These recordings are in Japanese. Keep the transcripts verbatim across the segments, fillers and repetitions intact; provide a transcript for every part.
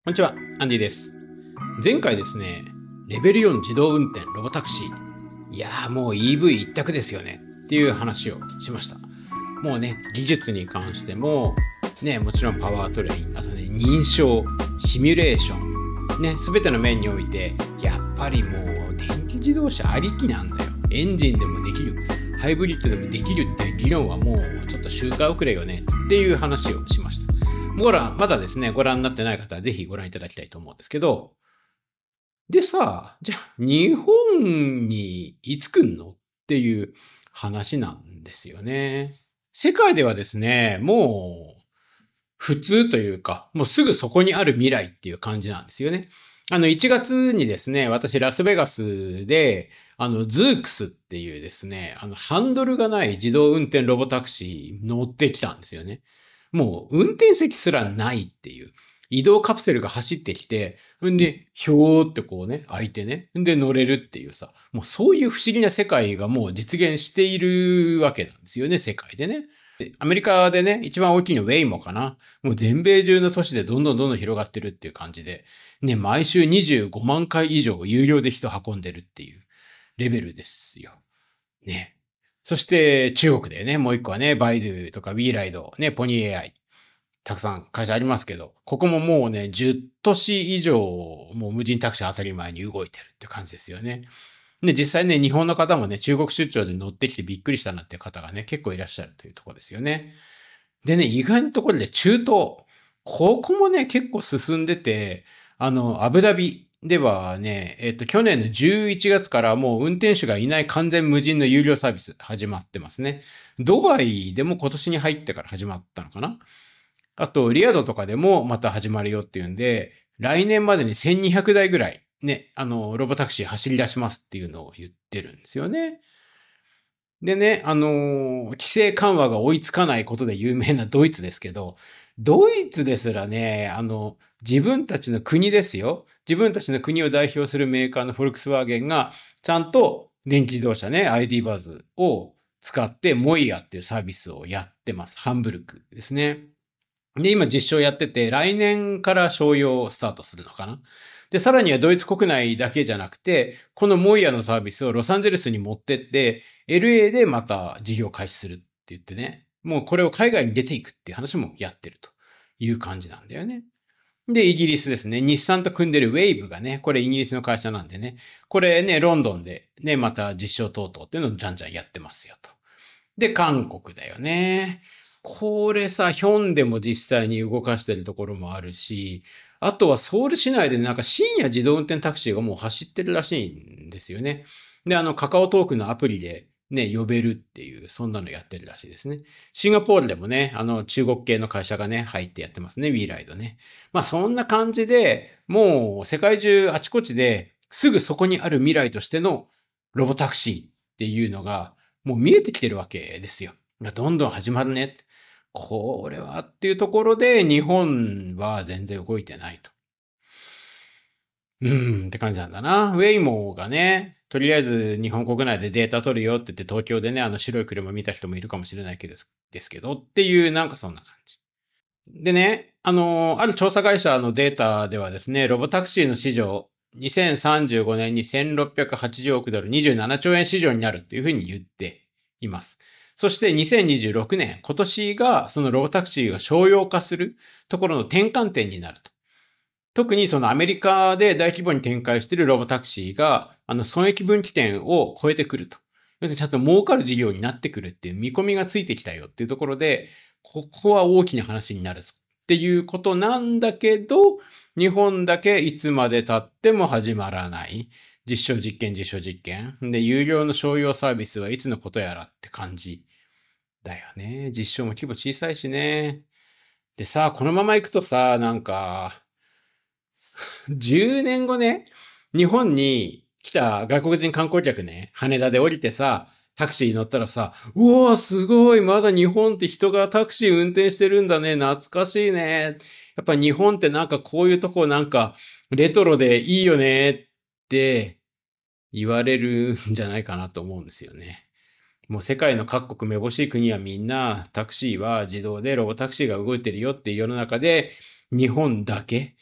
こんにちは、アンディです。前回ですね、レベルよん自動運転ロボタクシー。いやーもう イーブイ 一択ですよねっていう話をしました。もうね、技術に関しても、ね、もちろんパワートレイン、あとね、認証、シミュレーション、ね、すべての面において、やっぱりもう電気自動車ありきなんだよ。エンジンでもできる、ハイブリッドでもできるっていう議論はもうちょっと周回遅れよねっていう話をしました。ご覧、まだですね、ご覧になってない方はぜひご覧いただきたいと思うんですけど、でさ、じゃあ、日本にいつ来んのっていう話なんですよね。世界ではですね、もう、普通というか、もうすぐそこにある未来っていう感じなんですよね。あの、いちがつにですね、私ラスベガスで、あの、ズークスっていうですね、あの、ハンドルがない自動運転ロボタクシー乗ってきたんですよね。もう運転席すらないっていう。移動カプセルが走ってきて、んで、ひょーってこうね、開いてね、んで乗れるっていうさ、もうそういう不思議な世界がもう実現しているわけなんですよね、世界でね。アメリカでね、一番大きいのウェイモかな。もう全米中の都市でどんどんどんどん広がってるっていう感じで、ね、毎週にじゅうごまんかい以上有料で人運んでるっていうレベルですよ。ね。そして中国でね、もう一個はね、バイドゥとか B ライド、ね、ポニー エーアイ。たくさん会社ありますけど、ここももうね、じゅっ都市以上、もう無人タクシー当たり前に動いてるって感じですよね。で、実際ね、日本の方もね、中国出張で乗ってきてびっくりしたなっていう方がね、結構いらっしゃるというところですよね。でね、意外なところで中東。ここもね、結構進んでて、あの、アブダビではね、えっと、去年のじゅういちがつからもう運転手がいない完全無人の有料サービス始まってますね。ドバイでも今年に入ってから始まったのかな。あと、リヤドとかでもまた始まるよっていうんで、来年までにせんにひゃくだいぐらい、ね、あの、ロボタクシー走り出しますっていうのを言ってるんですよね。でね、あのー、規制緩和が追いつかないことで有名なドイツですけど、ドイツですらね、あの、自分たちの国ですよ。自分たちの国を代表するメーカーのフォルクスワーゲンが、ちゃんと電気自動車ね、アイディ バズを使ってモイヤっていうサービスをやってます。ハンブルクですね。で、今実証やってて、来年から商用スタートするのかな。で、さらにはドイツ国内だけじゃなくて、このモイヤのサービスをロサンゼルスに持ってって、エルエー でまた事業開始するって言ってね、もうこれを海外に出ていくっていう話もやってるという感じなんだよね。で、イギリスですね。日産と組んでるウェイブがね、これイギリスの会社なんでね、これね、ロンドンでね、また実証等々っていうのをじゃんじゃんやってますよと。で、韓国だよね。これさ、ヒョンでも実際に動かしてるところもあるし、あとはソウル市内でなんか深夜自動運転タクシーがもう走ってるらしいんですよね。で、あの、カカオトークのアプリでね、呼べるっていう、そんなのやってるらしいですね。シンガポールでもね、あの、中国系の会社がね、入ってやってますね、ウィーライドね。まあ、そんな感じで、もう世界中あちこちですぐそこにある未来としてのロボタクシーっていうのが、もう見えてきてるわけですよ。どんどん始まるね。これはっていうところで日本は全然動いてないと。うーんって感じなんだな。ウェイモーがね、とりあえず日本国内でデータ取るよって言って東京でね、あの白い車見た人もいるかもしれないけどですけどっていうなんかそんな感じ。でね、あの、ある調査会社のデータではですね、ロボタクシーの市場、にせんさんじゅうごねんにせんろっぴゃくはちじゅうおくドル、にじゅうななちょうえん市場になるっていうふうに言っています。そしてにせんにじゅうろくねん、今年がそのロボタクシーが商用化するところの転換点になると。特にそのアメリカで大規模に展開しているロボタクシーが、あの損益分岐点を超えてくると。要するにちゃんと儲かる事業になってくるっていう見込みがついてきたよっていうところで、ここは大きな話になるぞっていうことなんだけど、日本だけいつまで経っても始まらない。実証実験、実証実験。で、有料の商用サービスはいつのことやらって感じだよね。実証も規模小さいしね。でさ、このまま行くとさ、なんか、じゅうねんごね、日本に来た外国人観光客ね、羽田で降りてさ、タクシー乗ったらさ、うわーすごい、まだ日本って人がタクシー運転してるんだね、懐かしいね。やっぱ日本ってなんかこういうとこなんかレトロでいいよねって言われるんじゃないかなと思うんですよね。もう世界の各国めぼしい国はみんなタクシーは自動でロボタクシーが動いてるよっていう世の中で日本だけ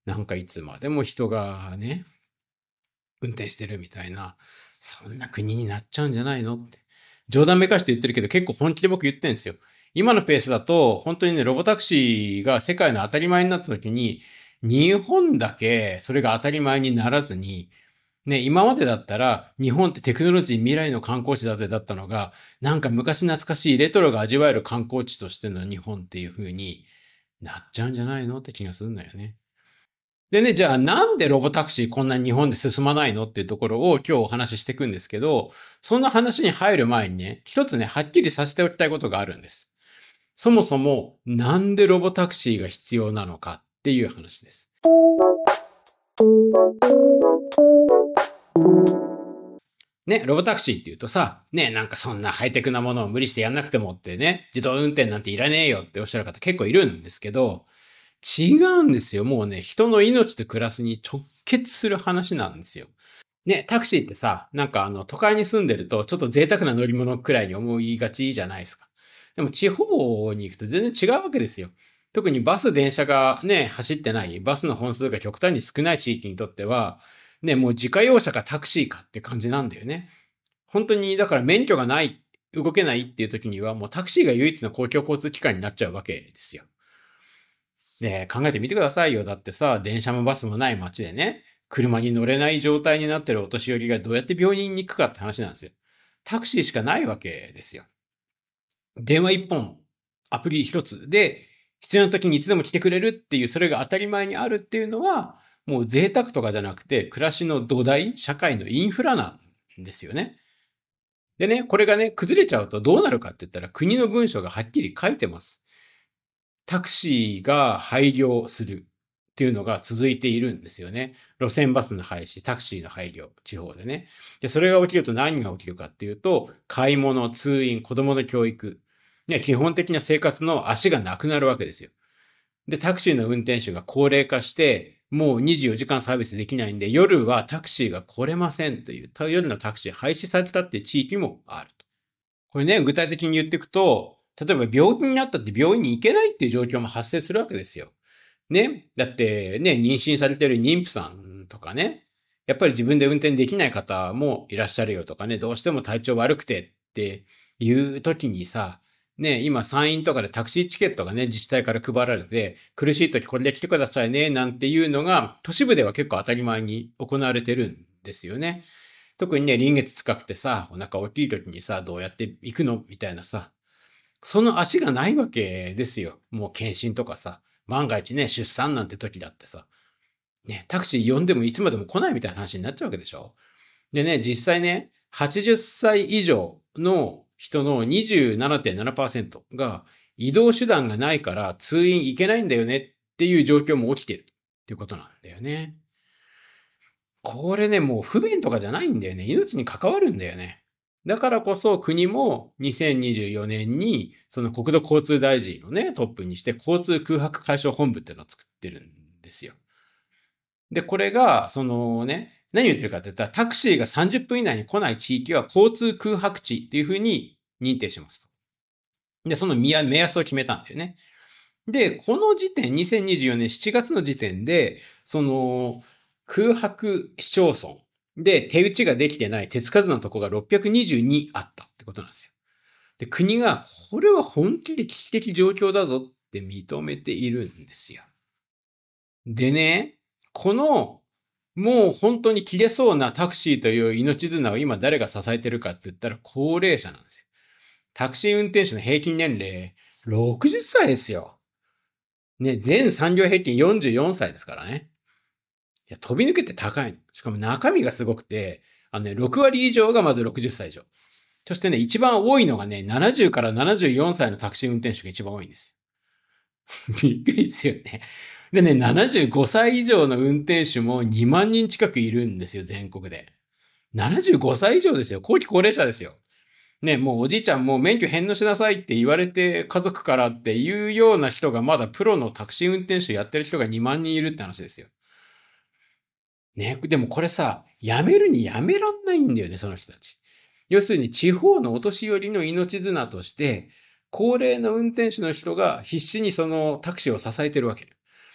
なんかいつまでも人がね、運転してるみたいな、そんな国になっちゃうんじゃないのって。冗談めかして言ってるけど結構本気で僕言ってるんですよ。今のペースだと、本当にね、ロボタクシーが世界の当たり前になった時に、日本だけそれが当たり前にならずに、ね、今までだったら、日本ってテクノロジー未来の観光地だぜだったのが、なんか昔懐かしいレトロが味わえる観光地としての日本っていう風になっちゃうんじゃないのって気がするんだよね。でね、じゃあなんでロボタクシーこんなに日本で進まないのっていうところを今日お話ししていくんですけど、そんな話に入る前にね、一つね、はっきりさせておきたいことがあるんです。そもそも、なんでロボタクシーが必要なのかっていう話です。ね、ロボタクシーって言うとさ、ね、なんかそんなハイテクなものを無理してやんなくてもってね、自動運転なんていらねえよっておっしゃる方結構いるんですけど、違うんですよ。もうね、人の命と暮らすに直結する話なんですよ。ね、タクシーってさ、なんかあの、都会に住んでると、ちょっと贅沢な乗り物くらいに思いがちじゃないですか。でも地方に行くと全然違うわけですよ。特にバス、電車がね、走ってない、バスの本数が極端に少ない地域にとっては、ね、もう自家用車かタクシーかって感じなんだよね。本当に、だから免許がない、動けないっていう時には、もうタクシーが唯一の公共交通機関になっちゃうわけですよ。で、考えてみてくださいよ。だってさ、電車もバスもない街でね、車に乗れない状態になってるお年寄りがどうやって病院に行くかって話なんですよ。タクシーしかないわけですよ。電話一本、アプリ一つで、必要な時にいつでも来てくれるっていう、それが当たり前にあるっていうのは、もう贅沢とかじゃなくて、暮らしの土台、社会のインフラなんですよね。でね、これがね、崩れちゃうとどうなるかって言ったら、国の文書がはっきり書いてます。タクシーが廃業するっていうのが続いているんですよね。路線バスの廃止、タクシーの廃業、地方でね。で、それが起きると何が起きるかっていうと、買い物、通院、子供の教育、ね、基本的な生活の足がなくなるわけですよ。で、タクシーの運転手が高齢化して、もうにじゅうよじかんサービスできないんで、夜はタクシーが来れませんという、夜のタクシー廃止されたっていう地域もあると。これね、具体的に言っていくと、例えば病気になったって病院に行けないっていう状況も発生するわけですよ。ね。だってね、妊娠されてる妊婦さんとかね、やっぱり自分で運転できない方もいらっしゃるよとかね、どうしても体調悪くてっていう時にさ、ね、今山陰とかでタクシーチケットがね、自治体から配られて、苦しい時これで来てくださいね、なんていうのが、都市部では結構当たり前に行われてるんですよね。特にね、臨月近くてさ、お腹大きい時にさ、どうやって行くのみたいなさ、その足がないわけですよ。もう検診とかさ、万が一ね、出産なんて時だってさ、ね、タクシー呼んでもいつまでも来ないみたいな話になっちゃうわけでしょ。でね、実際ね、はちじゅっさい以上の人の にじゅうななてんななパーセント が移動手段がないから通院行けないんだよねっていう状況も起きてるっていうことなんだよね。これね、もう不便とかじゃないんだよね。命に関わるんだよね。だからこそ国もにせんにじゅうよねんにその国土交通大臣をね、トップにして交通空白解消本部っていうのを作ってるんですよ。で、これが、そのね、何言ってるかって言ったらタクシーがさんじゅっぷん以内に来ない地域は交通空白地っていうふうに認定しますと。で、その目安を決めたんだよね。で、この時点、にせんにじゅうよねんしちがつの時点で、その、空白市町村で手打ちができてない手つかずのとこがろっぴゃくにじゅうにあったってことなんですよ。で、国が、これは本気で危機的状況だぞって認めているんですよ。でね、この、もう本当に切れそうなタクシーという命綱を今誰が支えてるかって言ったら高齢者なんですよ。タクシー運転手の平均年齢、ろくじゅっさいですよ。ね、全産業平均よんじゅうよんさいですからね。いや、飛び抜けて高いの。しかも中身がすごくて、あのね、ろくわり以上がまずろくじゅっさい以上。そしてね、一番多いのがね、ななじゅうからななじゅうよんさいのタクシー運転手が一番多いんですよ。びっくりですよね。でね、ななじゅうごさい以上の運転手もにまんにん近くいるんですよ、全国で。ななじゅうごさい以上ですよ。後期高齢者ですよ。ね、もうおじいちゃんもう免許返納しなさいって言われて家族からっていうような人がまだプロのタクシー運転手やってる人がにまんにんいるって話ですよ。ね、でもこれさ、やめるにやめらんないんだよね、その人たち。要するに地方のお年寄りの命綱として、高齢の運転手の人が必死にそのタクシーを支えてるわけ。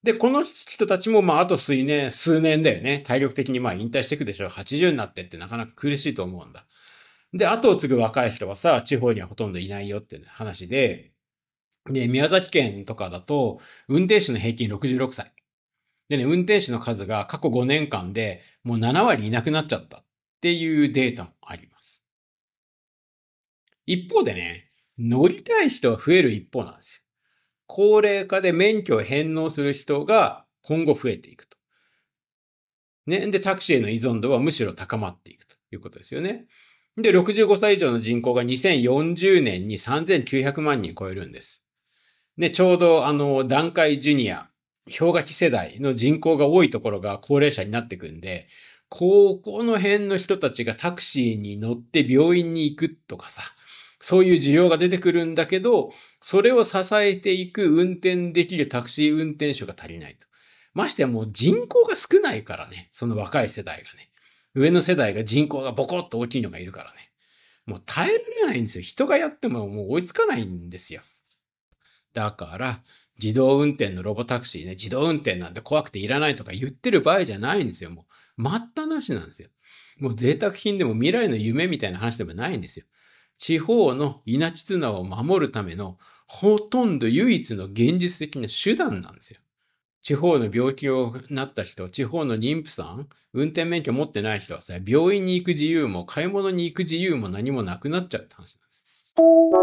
で、この人たちも、まあ、あと数年、数年だよね。体力的にまあ引退していくでしょう。はちじゅうになってってなかなか苦しいと思うんだ。で、後を継ぐ若い人はさ、地方にはほとんどいないよって話で、で、宮崎県とかだと、運転手の平均ろくじゅうろくさい。でね、運転手の数が過去ごねんかんでもうななわりいなくなっちゃったっていうデータもあります。一方でね、乗りたい人は増える一方なんですよ。高齢化で免許を返納する人が今後増えていくと。ね。で、タクシーへの依存度はむしろ高まっていくということですよね。で、ろくじゅうごさい以上の人口がにせんよんじゅうねんにさんぜんきゅうひゃくまんにん超えるんです。で、ちょうどあの、団塊ジュニア、氷河期世代の人口が多いところが高齢者になってくんで、ここの辺の人たちがタクシーに乗って病院に行くとかさ、そういう需要が出てくるんだけど、それを支えていく運転できるタクシー運転手が足りないと。ましてやもう人口が少ないからね、その若い世代がね。上の世代が人口がボコッと大きいのがいるからね。もう耐えられないんですよ。人がやってももう追いつかないんですよ。だから、自動運転のロボタクシーね、自動運転なんて怖くていらないとか言ってる場合じゃないんですよ。もう、待ったなしなんですよ。もう贅沢品でも未来の夢みたいな話でもないんですよ。地方の稲地綱を守るためのほとんど唯一の現実的な手段なんですよ。地方の病気をなった人、地方の妊婦さん、運転免許持ってない人はさ、病院に行く自由も買い物に行く自由も何もなくなっちゃうって話なんです。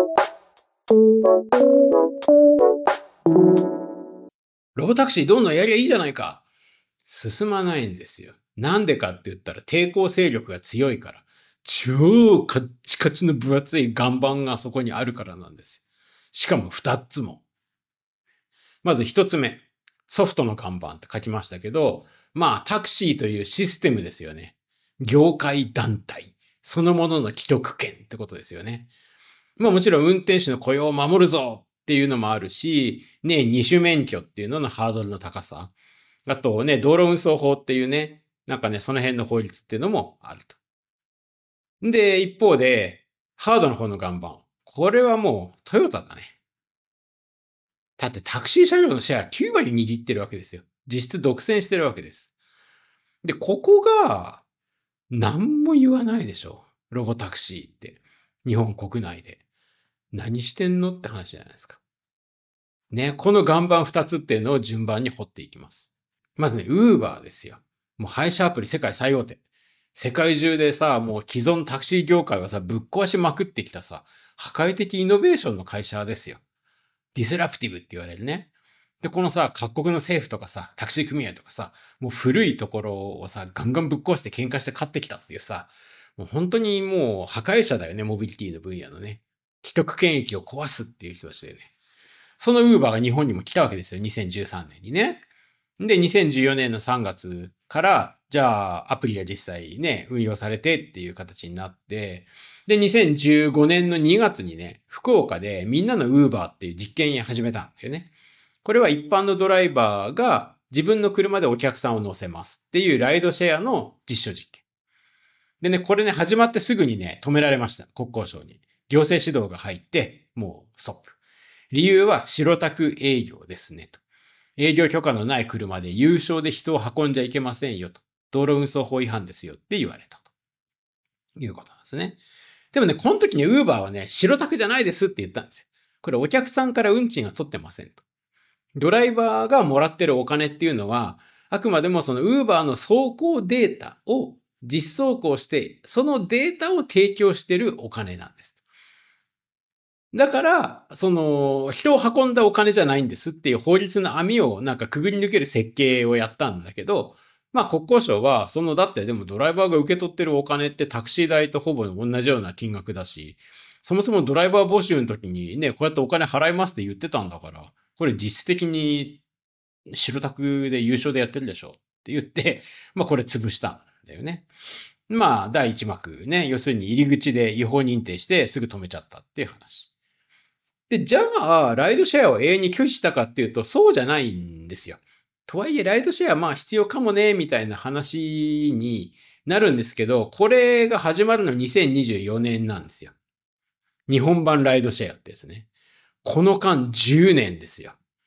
ロボタクシーどんどんやりゃいいじゃないか。進まないんですよ。なんでかって言ったら抵抗勢力が強いから。超カッチカチの分厚い岩盤がそこにあるからなんですよ。しかも二つも。まず一つ目。ソフトの岩盤って書きましたけど、まあタクシーというシステムですよね。業界団体。そのものの既得権ってことですよね。まあもちろん運転手の雇用を守るぞっていうのもあるし、ね、二種免許っていうののハードルの高さ。あとね、道路運送法っていうね、なんかね、その辺の法律っていうのもあると。で、一方で、ハードの方の岩盤。これはもうトヨタだね。だってタクシー車両のシェアきゅうわり握ってるわけですよ。実質独占してるわけです。で、ここが、何も言わないでしょ。ロボタクシーって。日本国内で。何してんのって話じゃないですか。ね、この岩盤二つっていうのを順番に掘っていきます。まずね、ウーバーですよ。もう配車アプリ世界最大手。世界中でさ、もう既存タクシー業界はさ、ぶっ壊しまくってきたさ、破壊的イノベーションの会社ですよ。ディスラプティブって言われるね。で、このさ、各国の政府とかさ、タクシー組合とかさ、もう古いところをさ、ガンガンぶっ壊して喧嘩して勝ってきたっていうさ、もう本当にもう破壊者だよね、モビリティの分野のね。既得権益を壊すっていう人たちだよね。そのウーバーが日本にも来たわけですよ、にせんじゅうさんねんにね。で、にせんじゅうよねんのさんがつから、じゃあ、アプリが実際ね、運用されてっていう形になって、で、にせんじゅうごねんのにがつにね、福岡でみんなのウーバーっていう実験を始めたんだよね。これは一般のドライバーが自分の車でお客さんを乗せますっていうライドシェアの実証実験。でね、これね、始まってすぐにね、止められました。国交省に。行政指導が入って、もうストップ。理由は白タク営業ですね、と。営業許可のない車で有償で人を運んじゃいけませんよと。道路運送法違反ですよって言われたということなんですね。でもね、この時にウーバーはね、白タクじゃないですって言ったんですよ。これお客さんから運賃は取ってませんと。ドライバーがもらってるお金っていうのは、あくまでもそのウーバーの走行データを実走行して、そのデータを提供してるお金なんです。だから、その、人を運んだお金じゃないんですっていう法律の網をなんかくぐり抜ける設計をやったんだけど、まあ国交省は、そのだってでもドライバーが受け取ってるお金ってタクシー代とほぼ同じような金額だし、そもそもドライバー募集の時にね、こうやってお金払いますって言ってたんだから、これ実質的に白タクで優勝でやってるでしょって言って、まあこれ潰したんだよね。まあ第一幕ね、要するに入り口で違法認定してすぐ止めちゃったっていう話。で、じゃあ、ライドシェアを永遠に拒否したかっていうと、そうじゃないんですよ。とはいえ、ライドシェアまあ必要かもね、みたいな話になるんですけど、これが始まるのにせんにじゅうよねんなんですよ。日本版ライドシェアってですね。この間じゅうねんですよ。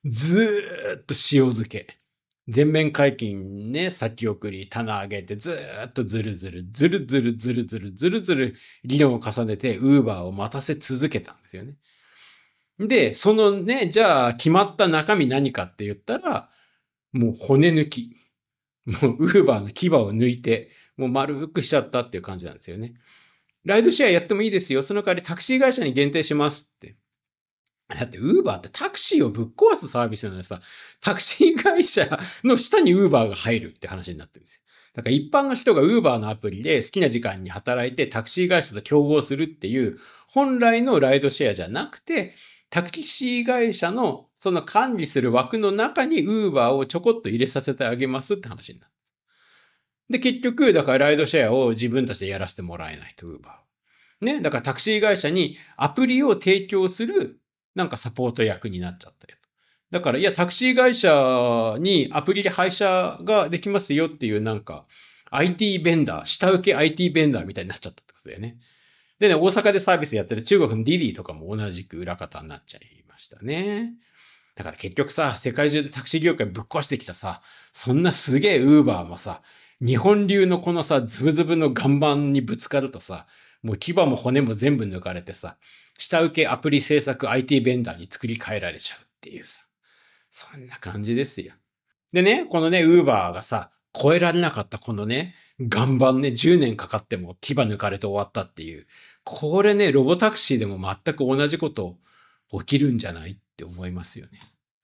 ずーっと塩漬け。全面解禁ね、先送り、棚上げて、ずーっとずるずる、ずるずるずるずる、ずるずる、議論を重ねて、ウーバーを待たせ続けたんですよね。で、そのね、じゃあ、決まった中身何かって言ったら、もう骨抜き。もう、ウーバーの牙を抜いて、もう丸くしちゃったっていう感じなんですよね。ライドシェアやってもいいですよ。その代わりタクシー会社に限定しますって。だって、ウーバーってタクシーをぶっ壊すサービスなのにさ、タクシー会社の下にウーバーが入るって話になってるんですよ。だから一般の人がウーバーのアプリで好きな時間に働いてタクシー会社と競合するっていう、本来のライドシェアじゃなくて、タクシー会社のその管理する枠の中にウーバーをちょこっと入れさせてあげますって話になる。で、結局、だからライドシェアを自分たちでやらせてもらえないと、ウーバー。ね。だからタクシー会社にアプリを提供するなんかサポート役になっちゃったよ。だから、いや、タクシー会社にアプリで配車ができますよっていうなんか、アイティー ベンダー、下請け アイティー ベンダーみたいになっちゃったってことだよね。でね、大阪でサービスやってる中国のディディとかも同じく裏方になっちゃいましたね。だから結局さ、世界中でタクシー業界ぶっ壊してきたさ、そんなすげえウーバーもさ、日本流のこのさ、ズブズブの岩盤にぶつかるとさ、もう牙も骨も全部抜かれてさ、下請けアプリ制作 アイティー ベンダーに作り変えられちゃうっていうさ。そんな感じですよ。でね、このね、ウーバーがさ、超えられなかったこのね、岩盤ね、じゅうねんかかっても牙抜かれて終わったっていう。これね、ロボタクシーでも全く同じこと起きるんじゃないって思いますよね。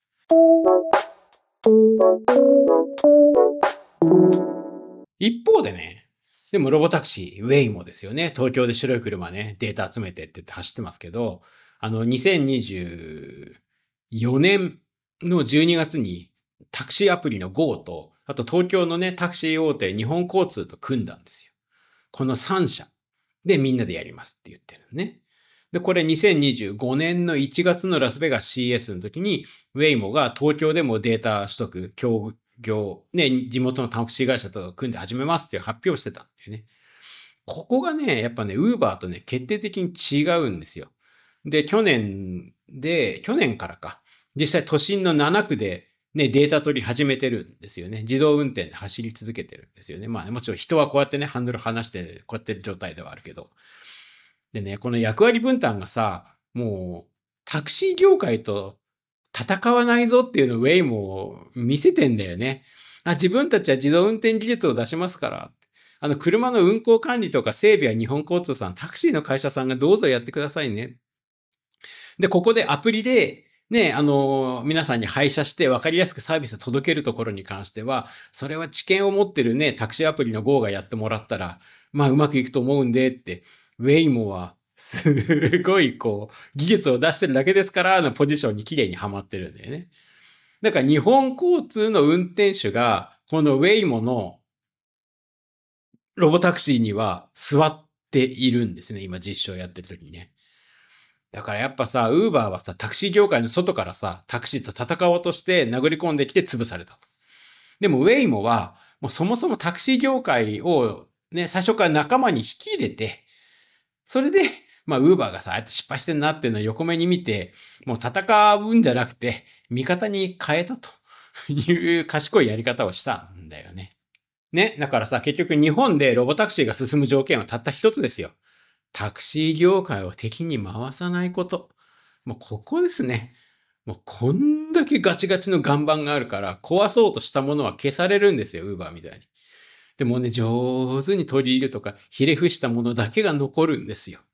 一方でね、でもロボタクシー、ウェイもですよね。東京で白い車ね、データ集めてって言って走ってますけど、あの、にせんにじゅうよねんのじゅうにがつにタクシーアプリの ゴー と、あと東京のね、タクシー大手日本交通と組んだんですよ。このさん社でみんなでやりますって言ってるのね。で、これにせんにじゅうごねんのいちがつのラスベガス シーエス の時に、ウェイモが東京でもデータ取得、協業、ね、地元のタクシー会社と組んで始めますっていう発表してたんだよね。ここがね、やっぱね、ウーバーとね、決定的に違うんですよ。で、去年で、去年からか、実際都心のなな区でね、データ取り始めてるんですよね。自動運転で走り続けてるんですよね。まあね、もちろん人はこうやってね、ハンドル離して、こうやってる状態ではあるけど。でね、この役割分担がさ、もう、タクシー業界と戦わないぞっていうのをウェイも見せてんだよね。あ、自分たちは自動運転技術を出しますから。あの、車の運行管理とか整備は日本交通さん、タクシーの会社さんがどうぞやってくださいね。で、ここでアプリで、ね、あの、皆さんに配車して分かりやすくサービスを届けるところに関しては、それは知見を持ってるね、タクシーアプリの ゴー がやってもらったら、まあうまくいくと思うんでって、ウェイモは、すごいこう、技術を出してるだけですから、のポジションに綺麗にはまってるんだよね。だから日本交通の運転手が、このウェイモのロボタクシーには座っているんですね。今実証やってる時にね。だからやっぱさ、ウーバーはさ、タクシー業界の外からさ、タクシーと戦おうとして殴り込んできて潰されたと。でもウェイモは、もうそもそもタクシー業界をね、最初から仲間に引き入れて、それで、まあウーバーがさ、ああやって失敗してんなっていうのを横目に見て、もう戦うんじゃなくて、味方に変えたという賢いやり方をしたんだよね。ね、だからさ、結局日本でロボタクシーが進む条件はたった一つですよ。タクシー業界を敵に回さないこと。もうここですね。もうこんだけガチガチの岩盤があるから壊そうとしたものは消されるんですよ、ウーバーみたいに。でもね、上手に取り入れるとか、ひれ伏したものだけが残るんですよ。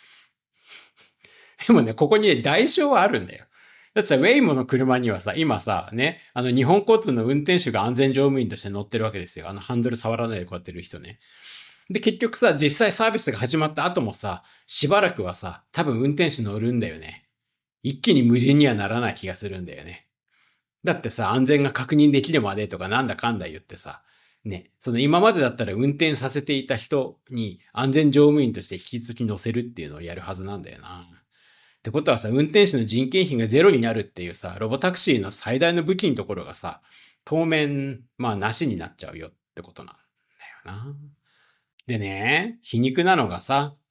でもね、ここにね、代償はあるんだよ。だってさ、ウェイモの車にはさ、今さ、ね、あの日本交通の運転手が安全乗務員として乗ってるわけですよ。あのハンドル触らないでこうやってる人ね。で、結局さ、実際サービスが始まった後もさ、しばらくはさ、多分運転手乗るんだよね。一気に無人にはならない気がするんだよね。だってさ、安全が確認できるまでとかなんだかんだ言ってさ、ね、その今までだったら運転させていた人に安全乗務員として引き続き乗せるっていうのをやるはずなんだよな。ってことはさ、運転手の人件費がゼロになるっていうさ、ロボタクシーの最大の武器のところがさ、当面、まあなしになっちゃうよってことなんだよな。でね、皮肉なのがさ、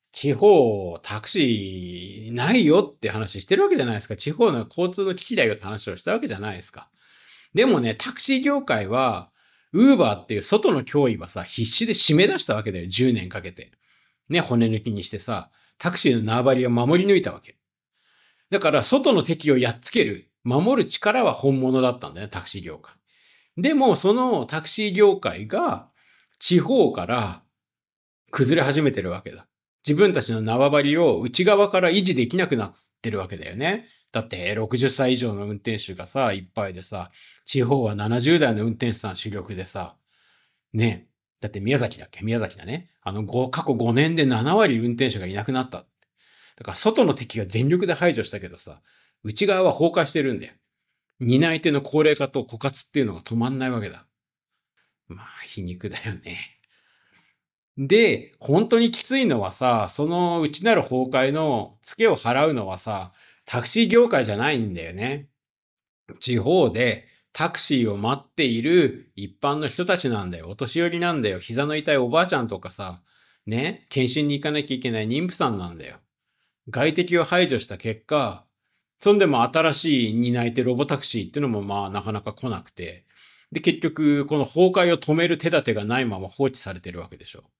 地方タクシーないよって話してるわけじゃないですか。地方の交通の危機だよって話をしたわけじゃないですか。でもね、タクシー業界は、ウーバーっていう外の脅威はさ、必死で締め出したわけだよ。じゅうねんかけて。ね、骨抜きにしてさ、タクシーの縄張りを守り抜いたわけ。だから、外の敵をやっつける、守る力は本物だったんだよね、タクシー業界。でも、そのタクシー業界が、地方から崩れ始めてるわけだ。自分たちの縄張りを内側から維持できなくなってるわけだよね。だって、ろくじゅっさい以上の運転手がさ、いっぱいでさ、地方はななじゅう代の運転手さん主力でさ、ね。だって宮崎だっけ宮崎だね。あの、過去ごねんでなな割運転手がいなくなった。だから外の敵が全力で排除したけどさ、内側は崩壊してるんだよ。担い手の高齢化と枯渇っていうのが止まんないわけだ。まあ、皮肉だよね。で、本当にきついのはさ、その内なる崩壊のツケを払うのはさ、タクシー業界じゃないんだよね。地方でタクシーを待っている一般の人たちなんだよ。お年寄りなんだよ。膝の痛いおばあちゃんとかさ、ね、検診に行かなきゃいけない妊婦さんなんだよ。外敵を排除した結果、そんでも新しい担い手ロボタクシーっていうのもまあなかなか来なくて、で結局この崩壊を止める手立てがないまま放置されてるわけでしょ。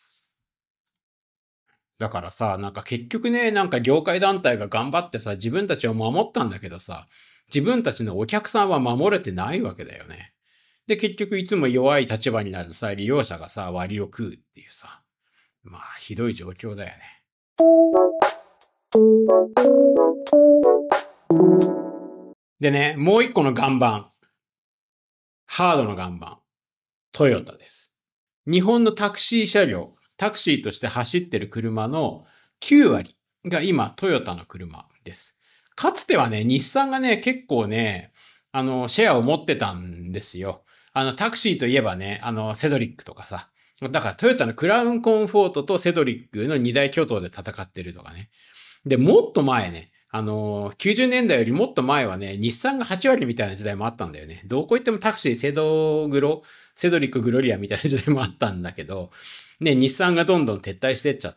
だからさ、なんか結局ね、なんか業界団体が頑張ってさ、自分たちを守ったんだけどさ、自分たちのお客さんは守れてないわけだよね。で、結局いつも弱い立場になるさ、利用者がさ、割を食うっていうさ。まあ、ひどい状況だよね。でね、もう一個の岩盤。ハードの岩盤。トヨタです。日本のタクシー車両、タクシーとして走ってる車のきゅう割が今トヨタの車です。かつてはね、日産がね、結構ね、あの、シェアを持ってたんですよ。あの、タクシーといえばね、あの、セドリックとかさ。だからトヨタのクラウンコンフォートとセドリックの二大巨頭で戦ってるとかね。で、もっと前ね、あのー、きゅうじゅうねんだいよりもっと前はね、日産がはち割みたいな時代もあったんだよね。どこ行ってもタクシー、セドグロ、セドリックグロリアみたいな時代もあったんだけど、ね、日産がどんどん撤退してっちゃって、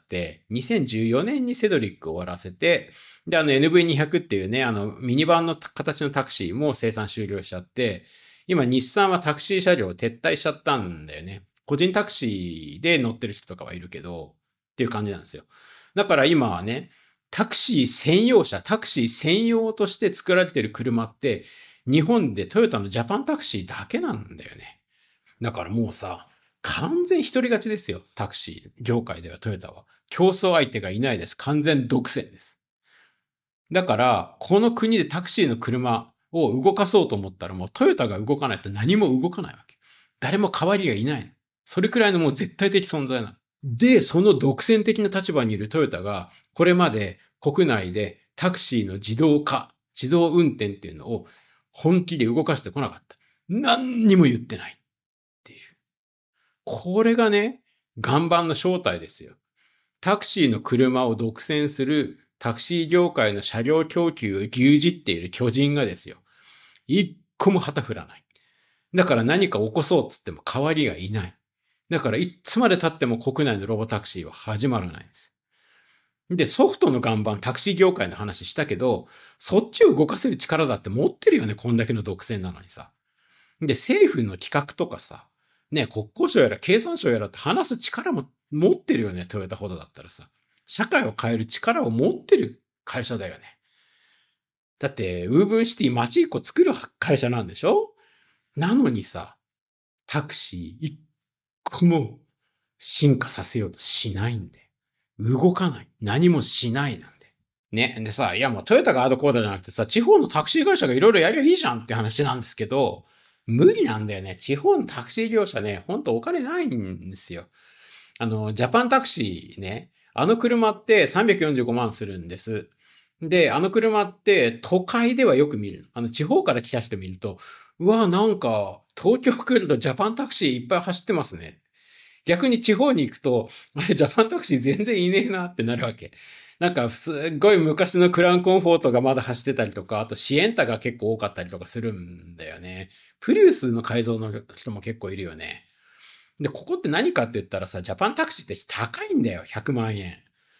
にせんじゅうよねんにセドリックを終わらせて、で、あの エヌブイにひゃく っていうね、あのミニバンの形のタクシーも生産終了しちゃって、今日産はタクシー車両を撤退しちゃったんだよね。個人タクシーで乗ってる人とかはいるけど、っていう感じなんですよ。だから今はね、タクシー専用車、タクシー専用として作られてる車って、日本でトヨタのジャパンタクシーだけなんだよね。だからもうさ、完全一人勝ちですよ。タクシー業界ではトヨタは。競争相手がいないです。完全独占です。だから、この国でタクシーの車を動かそうと思ったらもうトヨタが動かないと何も動かないわけ。誰も代わりがいない。それくらいのもう絶対的存在なの。で、その独占的な立場にいるトヨタが、これまで国内でタクシーの自動化、自動運転っていうのを本気で動かしてこなかった。何にも言ってないっていう。これがね、岩盤の正体ですよ。タクシーの車を独占するタクシー業界の車両供給を牛耳っている巨人がですよ。一個も旗振らない。だから何か起こそうっつっても代わりがいない。だからいつまで経っても国内のロボタクシーは始まらないんです。で、ソフトの岩盤、タクシー業界の話したけど、そっちを動かせる力だって持ってるよね、こんだけの独占なのにさ。で、政府の企画とかさ、ね、国交省やら経産省やらって話す力も持ってるよね、トヨタほどだったらさ。社会を変える力を持ってる会社だよね。だって、ウーブンシティ街一個作る会社なんでしょ？なのにさ、タクシー一個も進化させようとしないんで。動かない。何もしないなんで。ね。でさ、いやもうトヨタがあどこうだじゃなくてさ、地方のタクシー会社がいろいろやりゃいいじゃんって話なんですけど、無理なんだよね。地方のタクシー業者ね、ほんとお金ないんですよ。あの、ジャパンタクシーね、あの車ってさんびゃくよんじゅうごまんするんです。で、あの車って都会ではよく見る。あの、地方から来た人見ると、うわ、なんか、東京来るとジャパンタクシーいっぱい走ってますね。逆に地方に行くと、あれ、ジャパンタクシー全然いねえなってなるわけ。なんか、すっごい昔のクラウンコンフォートがまだ走ってたりとか、あとシエンタが結構多かったりとかするんだよね。プリウスの改造の人も結構いるよね。で、ここって何かって言ったらさ、ジャパンタクシーって高いんだよ、ひゃくまんえん。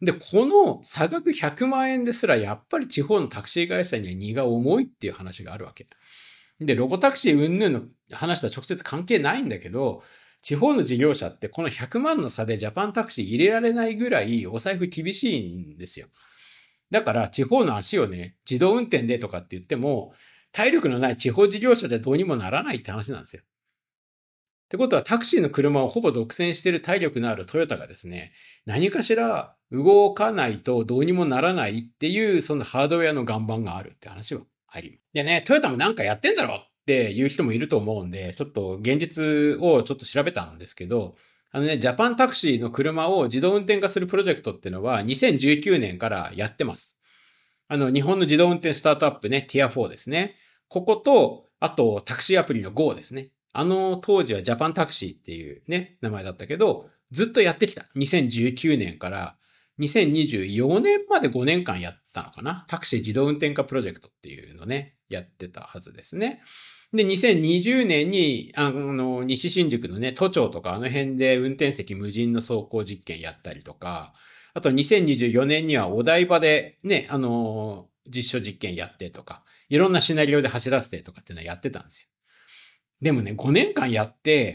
で、この差額ひゃくまんえんですらやっぱり地方のタクシー会社には荷が重いっていう話があるわけ。で、ロボタクシー云々の話とは直接関係ないんだけど、地方の事業者ってこのひゃくまんの差でジャパンタクシー入れられないぐらいお財布厳しいんですよ。だから地方の足をね、自動運転でとかって言っても、体力のない地方事業者じゃどうにもならないって話なんですよ。ってことはタクシーの車をほぼ独占している体力のあるトヨタがですね、何かしら動かないとどうにもならないっていうそのハードウェアの岩盤があるって話はあります。でね、トヨタもなんかやってんだろっていう人もいると思うんで、ちょっと現実をちょっと調べたんですけど、あのね、ジャパンタクシーの車を自動運転化するプロジェクトっていうのはにせんじゅうきゅうねんからやってます。あの、日本の自動運転スタートアップね、ティアフォーですね。ここと、あとタクシーアプリの ゴー ですね。あの当時はジャパンタクシーっていうね、名前だったけど、ずっとやってきた。にせんじゅうきゅうねんからにせんにじゅうよねんまでごねんかんやったのかな。タクシー自動運転化プロジェクトっていうのね、やってたはずですね。で、にせんにじゅうねんに、あの、西新宿のね、都庁とかあの辺で運転席無人の走行実験やったりとか、あとにせんにじゅうよねんにはお台場でね、あの、実証実験やってとか、いろんなシナリオで走らせてとかっていうのはやってたんですよ。でもね、ごねんかんやって、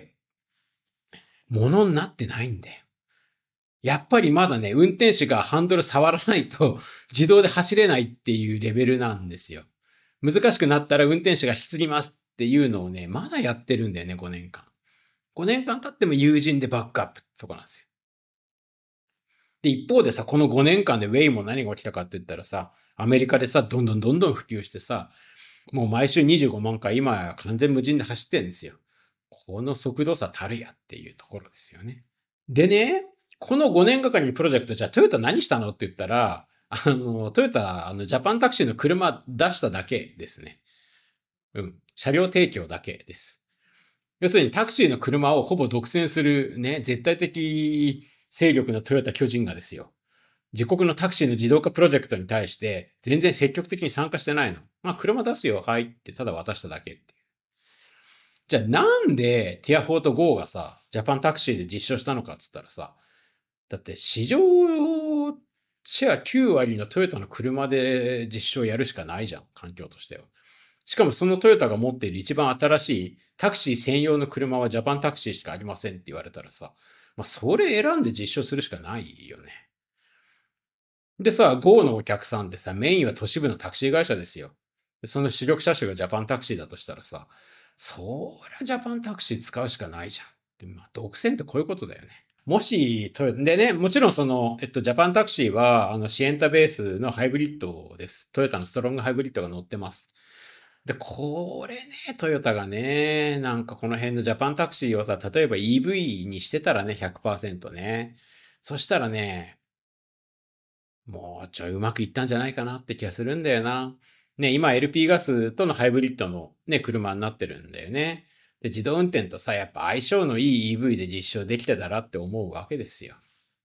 ものになってないんだよ。やっぱりまだね、運転手がハンドル触らないと自動で走れないっていうレベルなんですよ。難しくなったら運転手が引き継ぎますっていうのをね、まだやってるんだよね、ごねんかん。ごねんかん経っても友人でバックアップってとこなんですよ。で、一方でさ、このごねんかんでウェイも何が起きたかって言ったらさ、アメリカでさ、どんどんどんどん普及してさ、もう毎週にじゅうごまんかい、今や完全無人で走ってるんですよ。この速度差たるやっていうところですよね。でね、このごねんがかりのプロジェクト、じゃあトヨタ何したのって言ったら、あの、トヨタ、あの、ジャパンタクシーの車出しただけですね。うん。車両提供だけです。要するにタクシーの車をほぼ独占するね、絶対的勢力のトヨタ巨人がですよ。自国のタクシーの自動化プロジェクトに対して全然積極的に参加してないの。まあ、車出すよ、はいってただ渡しただけっていう。じゃあなんでティアフォーと ゴー がさ、ジャパンタクシーで実証したのかっつったらさ、だって市場シェアきゅうわりのトヨタの車で実証やるしかないじゃん、環境としては。しかもそのトヨタが持っている一番新しいタクシー専用の車はジャパンタクシーしかありませんって言われたらさ、まあそれ選んで実証するしかないよね。でさ、ゴー のお客さんってさ、メインは都市部のタクシー会社ですよ。その主力車種がジャパンタクシーだとしたらさ、そりゃジャパンタクシー使うしかないじゃん。で、まあ、独占ってこういうことだよね。もし、トヨタ、でね、もちろんその、えっと、ジャパンタクシーは、あの、シエンタベースのハイブリッドです。トヨタのストロングハイブリッドが乗ってます。で、これね、トヨタがね、なんかこの辺のジャパンタクシーをさ、例えば イーブイ にしてたらね、ひゃくパーセント ね。そしたらね、もうちょいうまくいったんじゃないかなって気がするんだよな。ね、今 エルピー ガスとのハイブリッドのね、車になってるんだよね。で、自動運転とさ、やっぱ相性のいい イーブイ で実証できてたらって思うわけですよ。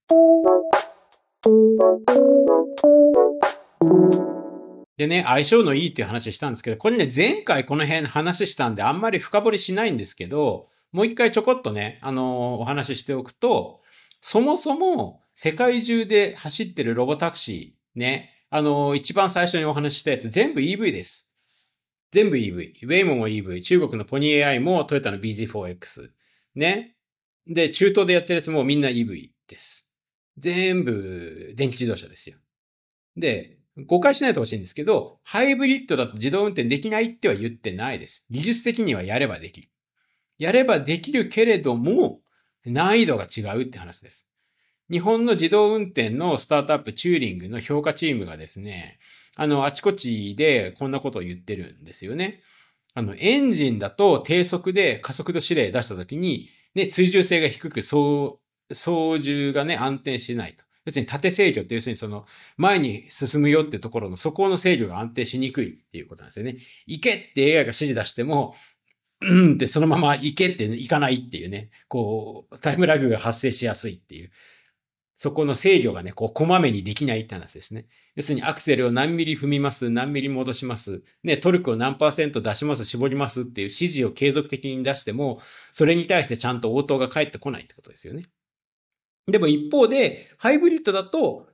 でね、相性のいいっていう話したんですけど、これね、前回この辺話したんであんまり深掘りしないんですけど、もう一回ちょこっとね、あのー、お話ししておくと、そもそも世界中で走ってるロボタクシー、ね、あのー、一番最初にお話ししたやつ全部 イーブイ です。全部 イーブイ。ウェイモも イーブイ。中国のポニー エーアイ もトヨタの ビーゼットフォーエックス。ね。で、中東でやってるやつもみんな イーブイ です。全部電気自動車ですよ。で、誤解しないでほしいんですけど、ハイブリッドだと自動運転できないっては言ってないです。技術的にはやればできる。やればできるけれども、難易度が違うって話です。日本の自動運転のスタートアップチューリングの評価チームがですね、あの、あちこちでこんなことを言ってるんですよね。あの、エンジンだと低速で加速度指令出したときに、ね、追従性が低く、操、操縦がね、安定しないと。別に縦制御って要するにその、前に進むよってところのそこの制御が安定しにくいっていうことなんですよね。行けって エーアイ が指示出しても、うんってそのまま行けって行かないっていうね、こう、タイムラグが発生しやすいっていう。そこの制御がね、こう、こまめにできないって話ですね。要するにアクセルを何ミリ踏みます、何ミリ戻します、ね、トルクを何パーセント出します、絞りますっていう指示を継続的に出しても、それに対してちゃんと応答が返ってこないってことですよね。でも一方で、ハイブリッドだと、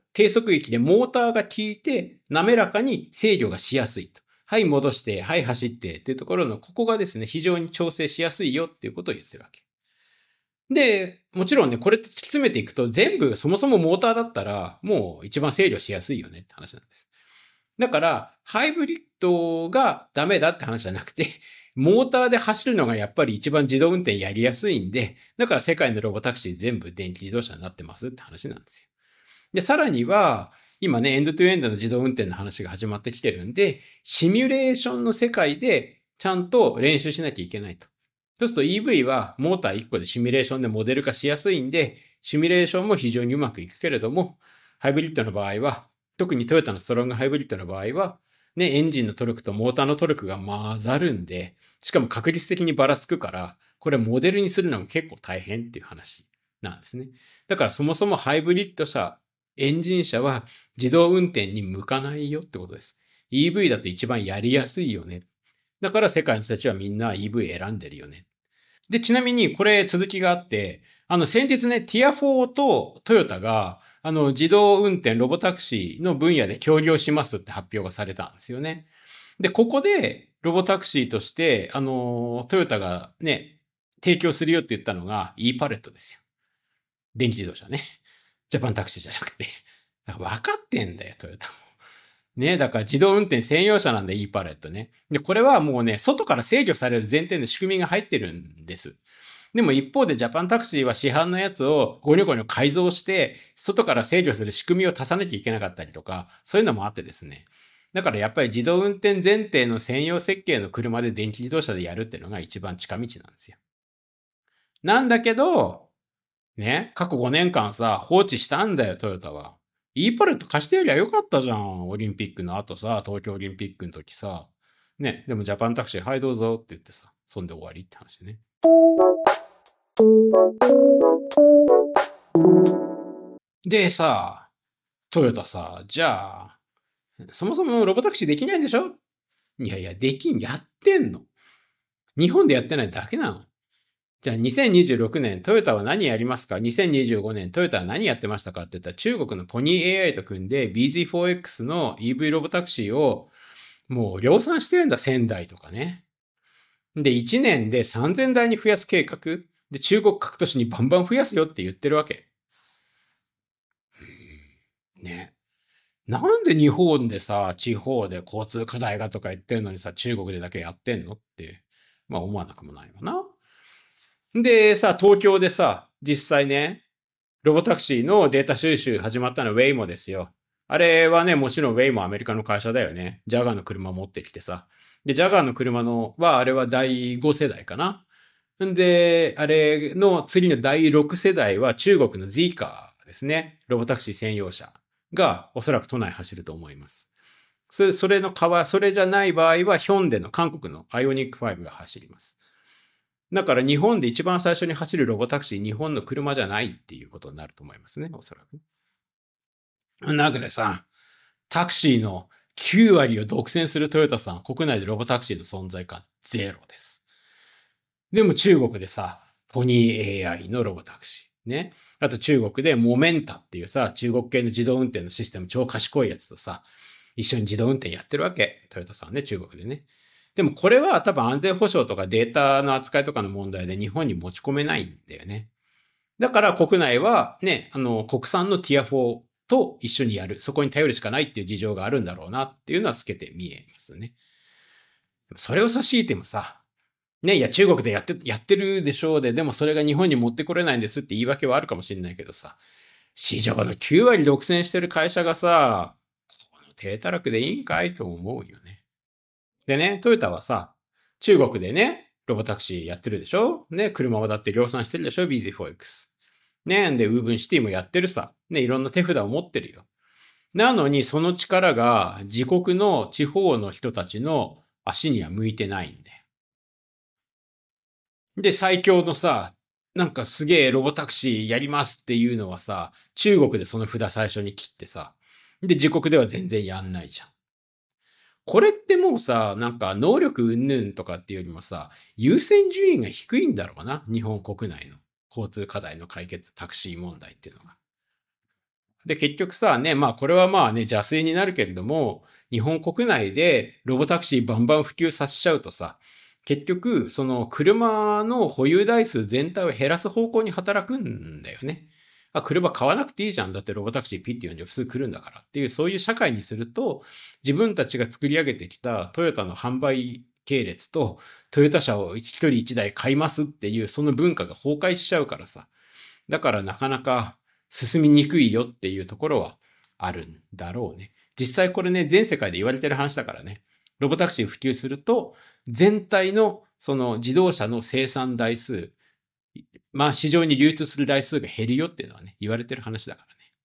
低速域でモーターが効いて、滑らかに制御がしやすいと。はい、戻して、はい、走ってっていうところの、ここがですね、非常に調整しやすいよっていうことを言ってるわけ。で、もちろんね、これって突き詰めていくと、全部そもそもモーターだったら、もう一番制御しやすいよねって話なんです。だから、ハイブリッドがダメだって話じゃなくて、モーターで走るのがやっぱり一番自動運転やりやすいんで、だから世界のロボタクシー全部電気自動車になってますって話なんですよ。で、さらには、今ね、エンドトゥエンドの自動運転の話が始まってきてるんで、シミュレーションの世界でちゃんと練習しなきゃいけないと。そうすると イーブイ はモーターいっこでシミュレーションでモデル化しやすいんで、シミュレーションも非常にうまくいくけれども、ハイブリッドの場合は、特にトヨタのストロングハイブリッドの場合は、ね、エンジンのトルクとモーターのトルクが混ざるんで、しかも確率的にばらつくから、これモデルにするのも結構大変っていう話なんですね。だからそもそもハイブリッド車、エンジン車は自動運転に向かないよってことです。イーブイ だと一番やりやすいよね。だから世界の人たちはみんな イーブイ 選んでるよね。で、ちなみにこれ続きがあって、あの先日ね、ティアフォーとトヨタが、あの自動運転ロボタクシーの分野で協業しますって発表がされたんですよね。で、ここでロボタクシーとして、あの、トヨタがね、提供するよって言ったのが E パレットですよ。電気自動車ね。ジャパンタクシーじゃなくて。だから分かってんだよ、トヨタも。ね、だから自動運転専用車なんだ、E パレットね。で、これはもうね、外から制御される前提の仕組みが入ってるんです。でも一方でジャパンタクシーは市販のやつをゴニョゴニョ改造して、外から制御する仕組みを足さなきゃいけなかったりとか、そういうのもあってですね。だからやっぱり自動運転前提の専用設計の車で電気自動車でやるっていうのが一番近道なんですよ。なんだけど、ね、過去ごねんかんさ、放置したんだよ、トヨタは。E パレット貸してやりゃよかったじゃん。オリンピックの後さ、東京オリンピックの時さ。ね、でもジャパンタクシー、はいどうぞって言ってさ、そんで終わりって話ね。でさ、トヨタさ、じゃあ、そもそもロボタクシーできないんでしょ？いやいや、できん、やってんの。日本でやってないだけなの。じゃあにせんにじゅうろくねんトヨタは何やりますか？ にせんにじゅうご 年トヨタは何やってましたかって言ったら中国のポニー エーアイ と組んで ビーゼットフォーエックス の イーブイ ロボタクシーをもう量産してるんだ、せんだいとかね。で、いちねんでさんぜんだいに増やす計画で中国各都市にバンバン増やすよって言ってるわけ。ね。なんで日本でさ、地方で交通課題がとか言ってんのにさ、中国でだけやってんのって、まあ思わなくもないわな。で、さ、東京でさ、実際ね、ロボタクシーのデータ収集始まったのは Waymo ですよ。あれはね、もちろん Waymo アメリカの会社だよね。ジャガーの車持ってきてさ。で、ジャガーの車のは、あれはだいご世代かな。んで、あれの次のだいろく世代は中国の Zeekr ですね。ロボタクシー専用車がおそらく都内走ると思います。それ、それの代わ、それじゃない場合は、ヒョンデの韓国の アイオニックファイブが走ります。だから日本で一番最初に走るロボタクシー、日本の車じゃないっていうことになると思いますね、おそらく。なわけでさ、タクシーのきゅう割を独占するトヨタさん、国内でロボタクシーの存在感ゼロです。でも中国でさ、ポニー エーアイ のロボタクシー。ね。あと中国でモメンタっていうさ、中国系の自動運転のシステム超賢いやつとさ、一緒に自動運転やってるわけ。トヨタさんね、中国でね。でもこれは多分安全保障とかデータの扱いとかの問題で日本に持ち込めないんだよね。だから国内はね、あの、国産のティアフォーと一緒にやる。そこに頼るしかないっていう事情があるんだろうなっていうのは透けて見えますね。それを差し引いてもさ、ね、いや中国でやって、やってるでしょうで、でもそれが日本に持ってこれないんですって言い訳はあるかもしれないけどさ、市場のきゅう割独占してる会社がさ、この低たらくでいいんかいと思うよね。でね、トヨタはさ、中国でね、ロボタクシーやってるでしょ？ね、車をだって量産してるでしょ？ ビーゼットフォーエックス。ね、で、ウーブンシティもやってるさ。ね、いろんな手札を持ってるよ。なのに、その力が自国の地方の人たちの足には向いてないんだよ。で、最強のさ、なんかすげえロボタクシーやりますっていうのはさ、中国でその札最初に切ってさ、で、自国では全然やんないじゃん。これってもうさ、なんか能力云々とかっていうよりもさ、優先順位が低いんだろうな。日本国内の交通課題の解決、タクシー問題っていうのが。 で、結局さ、ね、まあこれはまあね、邪推になるけれども、日本国内でロボタクシーバンバン普及させちゃうとさ、結局、その車の保有台数全体を減らす方向に働くんだよね。あ、車買わなくていいじゃん。だってロボタクシーピッて呼んで普通来るんだからっていう、そういう社会にすると、自分たちが作り上げてきたトヨタの販売系列と、トヨタ車を一人一台買いますっていう、その文化が崩壊しちゃうからさ。だからなかなか進みにくいよっていうところはあるんだろうね。実際これね、全世界で言われてる話だからね。ロボタクシー普及すると、全体のその自動車の生産台数、まあ市場に流通する台数が減るよっていうのはね、言われてる話だからね。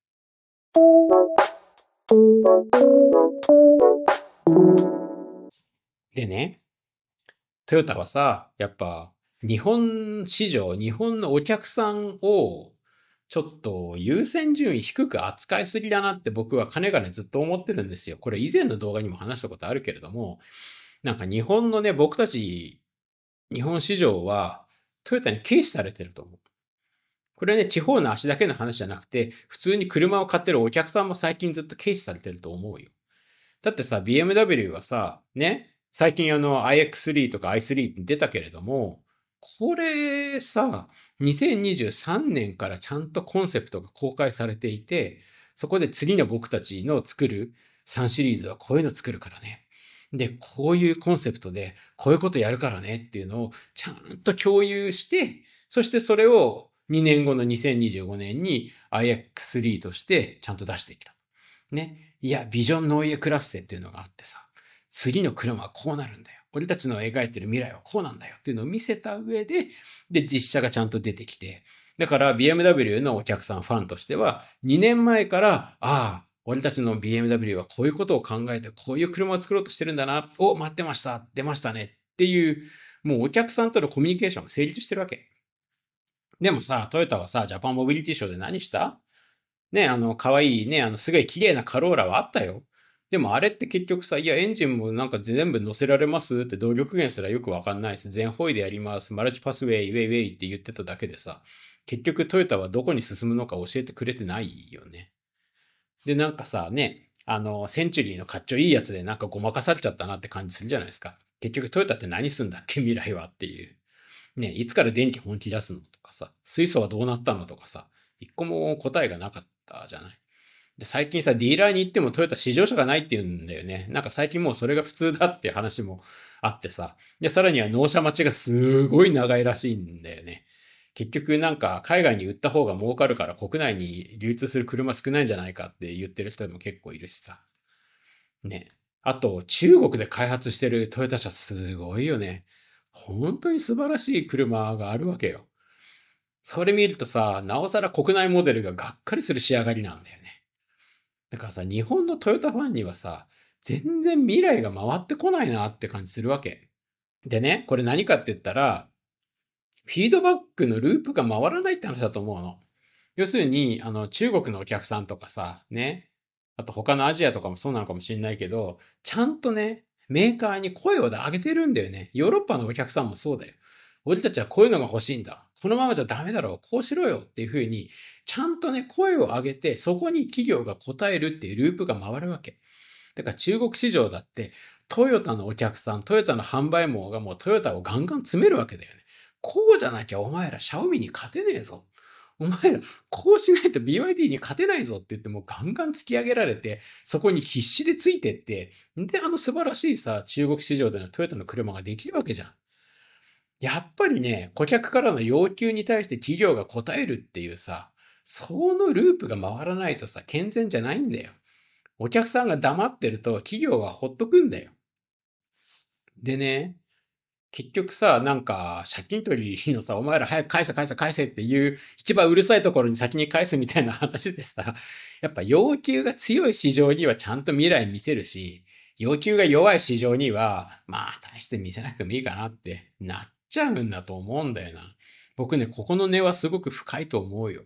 でね、トヨタはさ、やっぱ日本市場、日本のお客さんをちょっと優先順位低く扱いすぎだなって僕はかねがねずっと思ってるんですよ。これ以前の動画にも話したことあるけれども、なんか日本のね、僕たち日本市場はトヨタに軽視されてると思う。これはね、地方の足だけの話じゃなくて、普通に車を買ってるお客さんも最近ずっと軽視されてると思うよ。だってさ、ビーエムダブリュー はさ、ね、最近あの アイエックススリー とか アイスリー に出たけれども、これさ、にせんにじゅうさんねんからちゃんとコンセプトが公開されていて、そこで次の僕たちの作るさんシリーズはこういうの作るからね。で、こういうコンセプトでこういうことやるからねっていうのをちゃんと共有して、そしてそれをにねんごのにせんにじゅうごねんに アイエックススリー としてちゃんと出してきた。ね。いや、ビジョンノーイエクラッセっていうのがあってさ、次の車はこうなるんだよ。俺たちの描いてる未来はこうなんだよっていうのを見せた上で、で、実写がちゃんと出てきて、だから ビーエムダブリュー のお客さん、ファンとしては、にねんまえから、ああ、俺たちの ビーエムダブリュー はこういうことを考えて、こういう車を作ろうとしてるんだな、お、待ってました、出ましたねっていう、もうお客さんとのコミュニケーションが成立してるわけ。でもさ、トヨタはさ、ジャパンモビリティショーで何したね、あの、可愛いね、あの、すごい綺麗なカローラはあったよ。でもあれって結局さ、いや、エンジンもなんか全部乗せられますって動力源すらよくわかんないです。全方位でやります。マルチパスウェイ、ウェイウェイって言ってただけでさ、結局トヨタはどこに進むのか教えてくれてないよね。で、なんかさ、ね、あの、センチュリーのかっちょいいやつでなんかごまかされちゃったなって感じするじゃないですか。結局トヨタって何すんだっけ未来はっていう。ね、いつから電気本気出すのとかさ、水素はどうなったのとかさ、一個も答えがなかったじゃない。で、最近さ、ディーラーに行ってもトヨタ試乗車がないって言うんだよね。なんか最近もうそれが普通だって話もあってさ。で、さらには納車待ちがすごい長いらしいんだよね。結局なんか海外に売った方が儲かるから国内に流通する車少ないんじゃないかって言ってる人も結構いるしさ。ね。あと、中国で開発してるトヨタ車すごいよね。本当に素晴らしい車があるわけよ。それ見るとさ、なおさら国内モデルががっかりする仕上がりなんだよね。だからさ、日本のトヨタファンにはさ、全然未来が回ってこないなって感じするわけ。でね、これ何かって言ったら、フィードバックのループが回らないって話だと思うの。要するに、あの、中国のお客さんとかさ、ね、あと他のアジアとかもそうなのかもしれないけど、ちゃんとね、メーカーに声を上げてるんだよね。ヨーロッパのお客さんもそうだよ。俺たちはこういうのが欲しいんだ。このままじゃダメだろう。こうしろよっていう風に、ちゃんとね、声を上げて、そこに企業が応えるっていうループが回るわけ。だから中国市場だって、トヨタのお客さん、トヨタの販売網がもうトヨタをガンガン詰めるわけだよね。こうじゃなきゃお前らシャオミに勝てねえぞ。お前ら、こうしないと ビーワイディー に勝てないぞって言ってもガンガン突き上げられて、そこに必死でついてって、で、あの素晴らしいさ、中国市場でのトヨタの車ができるわけじゃん。やっぱりね、顧客からの要求に対して企業が応えるっていうさ、そのループが回らないとさ、健全じゃないんだよ。お客さんが黙ってると企業はほっとくんだよ。でね、結局さ、なんか、借金取りのさ、お前ら早く返せ返せ返せっていう一番うるさいところに先に返すみたいな話でさ、やっぱ要求が強い市場にはちゃんと未来見せるし、要求が弱い市場には、まあ、大して見せなくてもいいかなってなっちゃうんだと思うんだよな。僕ね、ここの根はすごく深いと思うよ。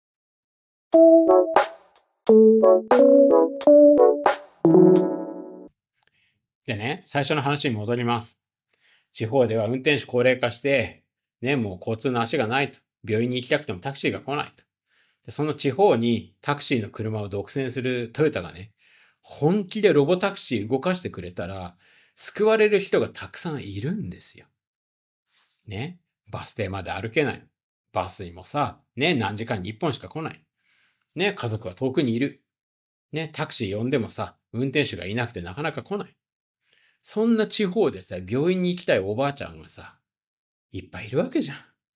でね、最初の話に戻ります。地方では運転手高齢化して、ね、もう交通の足がないと。病院に行きたくてもタクシーが来ないと。 でその地方にタクシーの車を独占するトヨタがね、本気でロボタクシー動かしてくれたら、救われる人がたくさんいるんですよ。ね。バス停まで歩けない。バスにもさ、ね、何時間に一本しか来ない。ね、家族は遠くにいる。ね、タクシー呼んでもさ、運転手がいなくてなかなか来ない。そんな地方でさ、病院に行きたいおばあちゃんがさ、いっぱいいるわけじゃん。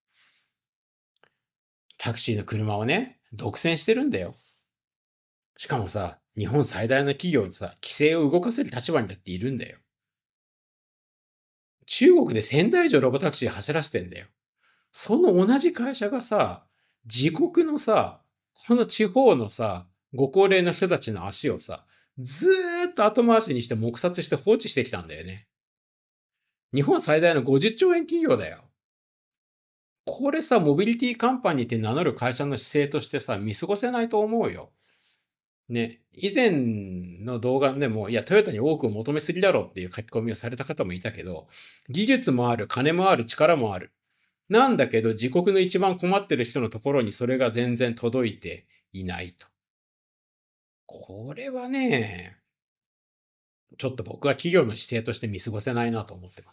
タクシーの車をね、独占してるんだよ。しかもさ、日本最大の企業でさ、規制を動かせる立場にだっているんだよ。中国でせんだい以上ロボタクシー走らせてんだよ。その同じ会社がさ、自国のさ、この地方のさ、ご高齢の人たちの足をさ、ずーっと後回しにして黙殺して放置してきたんだよね。日本最大のごじゅっちょうえん企業だよ。これさ、モビリティカンパニーって名乗る会社の姿勢としてさ、見過ごせないと思うよ。ね、以前の動画でも、いや、トヨタに多くを求めすぎだろっていう書き込みをされた方もいたけど、技術もある、金もある、力もある。なんだけど、自国の一番困ってる人のところにそれが全然届いていないと。これはね、ちょっと僕は企業の姿勢として見過ごせないなと思ってます。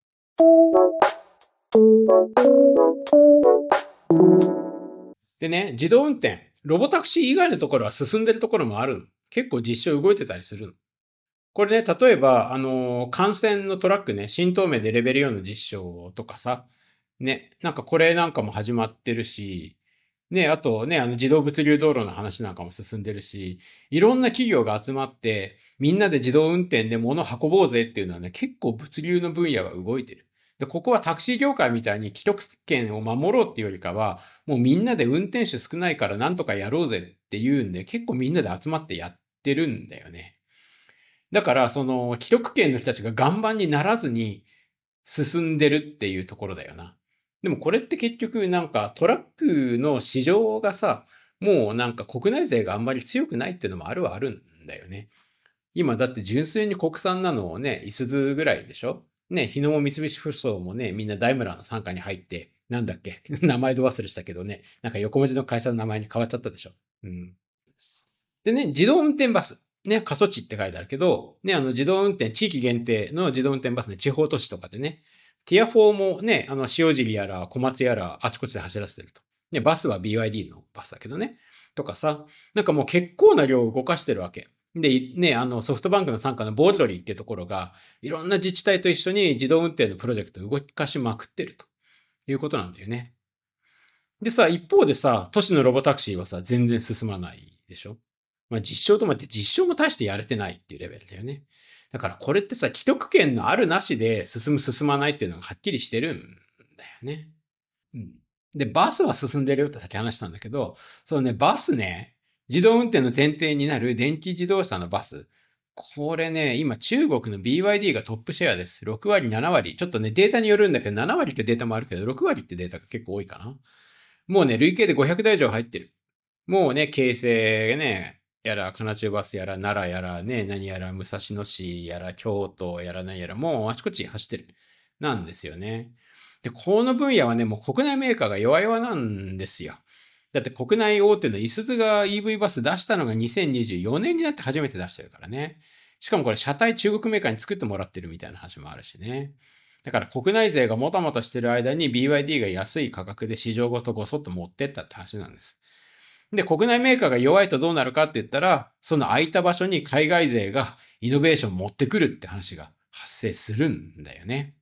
でね、自動運転。ロボタクシー以外のところは進んでるところもあるの。結構実証動いてたりするの。これね、例えば、あのー、幹線のトラックね、新東名でレベルよんの実証とかさ、ね、なんかこれなんかも始まってるし、ね、あとね、あの自動物流道路の話なんかも進んでるし、いろんな企業が集まって、みんなで自動運転で物運ぼうぜっていうのはね、結構物流の分野は動いてる。で、ここはタクシー業界みたいに既得権を守ろうっていうよりかは、もうみんなで運転手少ないからなんとかやろうぜっていうんで、結構みんなで集まってやってるんだよね。だから、その、既得権の人たちが岩盤にならずに進んでるっていうところだよな。でもこれって結局なんかトラックの市場がさ、もうなんか国内勢があんまり強くないっていうのもあるはあるんだよね。今だって純粋に国産なのをね、いすゞぐらいでしょね、日野も三菱ふそうもね、みんなダイムラーの傘下に入って、なんだっけ名前ど忘れしたけどね、なんか横文字の会社の名前に変わっちゃったでしょ。うん。でね、自動運転バス。ね、過疎地って書いてあるけど、ね、あの自動運転、地域限定の自動運転バスね、地方都市とかでね、ティアフォーもね、あの、塩尻やら小松やらあちこちで走らせてると。ね、バスは ビーワイディー のバスだけどね。とかさ、なんかもう結構な量を動かしてるわけ。で、ね、あの、ソフトバンクの傘下のボールドリーっていうところが、いろんな自治体と一緒に自動運転のプロジェクトを動かしまくってるということなんだよね。でさ、一方でさ、都市のロボタクシーはさ、全然進まないでしょ。まあ実証ともって実証も大してやれてないっていうレベルだよね。だからこれってさ、既得権のあるなしで進む進まないっていうのがはっきりしてるんだよね。うん。で、バスは進んでるよってさっき話したんだけど、そうね、バスね、自動運転の前提になる電気自動車のバス。これね、今中国の ビーワイディー がトップシェアです。ろくわり、ななわり。ちょっとね、データによるんだけど、ななわりってデータもあるけど、ろくわりってデータが結構多いかな。もうね、累計でごひゃくだい以上入ってる。もうね、京成ね、やら、金中バスやら、奈良やら、ね、何やら、武蔵野市やら、京都やら、何やら、もうあちこち走ってる。なんですよね。で、この分野はね、もう国内メーカーが弱々なんですよ。だって国内大手のいすゞが イーブイ バス出したのがにせんにじゅうよねんになって初めて出してるからね。しかもこれ車体中国メーカーに作ってもらってるみたいな話もあるしね。だから国内勢がもたもたしてる間に ビーワイディー が安い価格で市場ごとごそっと持ってったって話なんです。で、国内メーカーが弱いとどうなるかって言ったら、その空いた場所に海外勢がイノベーション持ってくるって話が発生するんだよね。